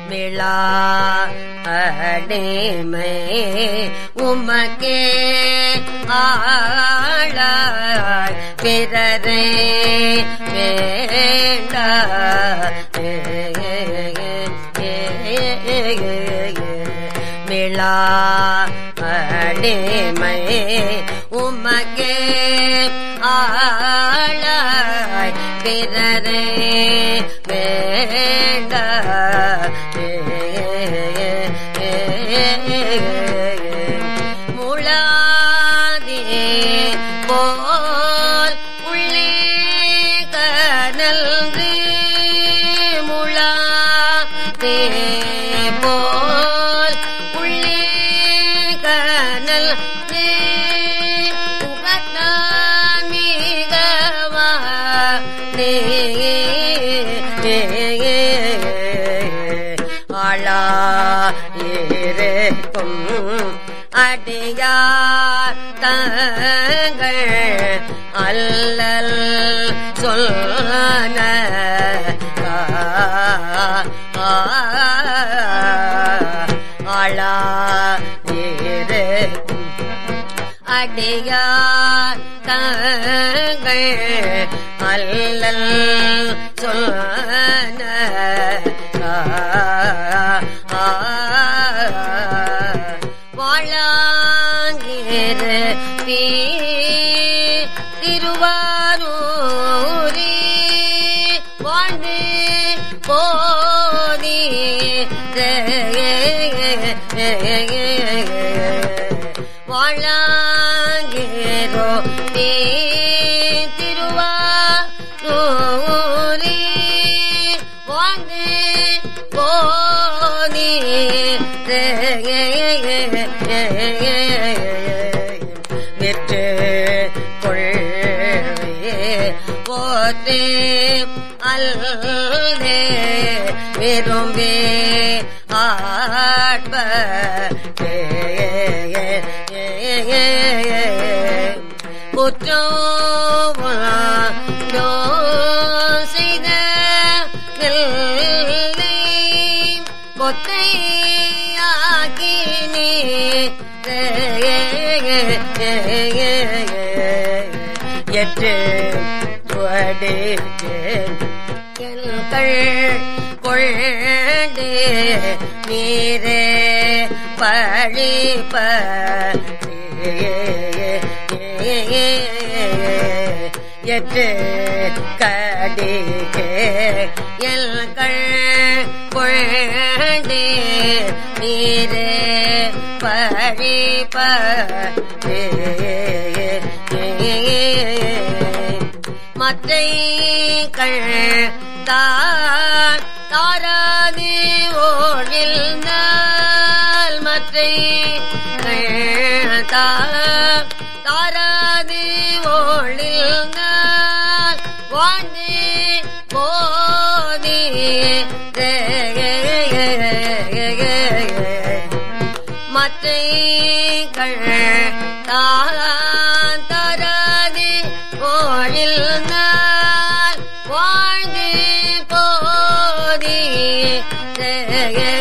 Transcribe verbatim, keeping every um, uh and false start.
விழா அடிமை உமக்கே ஆளாய் பிறரை வேண்ட விழா அடிமை உமக்கே ஆளாய் பிறரை வேண்ட முளாதே போல் உள்ளே கனல்று முளாதே போல் உள்ளே கனல் உகத்தான் மிகவா ஆளா இருக்கும் அடியார் தங்கள் அல்லல் சொன்ன ஆளா இருக்கும் அடியார் தங்கள் அல்லல் சொன்ன வாழாங்கிற திருவாரூரி வாழ்ந்து போதி வாழாங்கிரோ திருவாரூரி வாழ்ந்து போதி வெற்று கொள்வே போத்தே அல்லே விரும்பே ஆட்ப குற்றோ செய்த பொத்தையாக்கினே எட்டு துவடிக்கு கொண்டு நீரே பழிப்ப எட்டு கடிக்கு எல்கள் கொண்டு நீரே பழிப்ப மற்றை தான் தாராதி ஓடில் மற்றை தாராதி ஓடில் வாழ்ந்து போதி மற்றை தான் தாராதி ஓடில் வாழ்ந்து போதி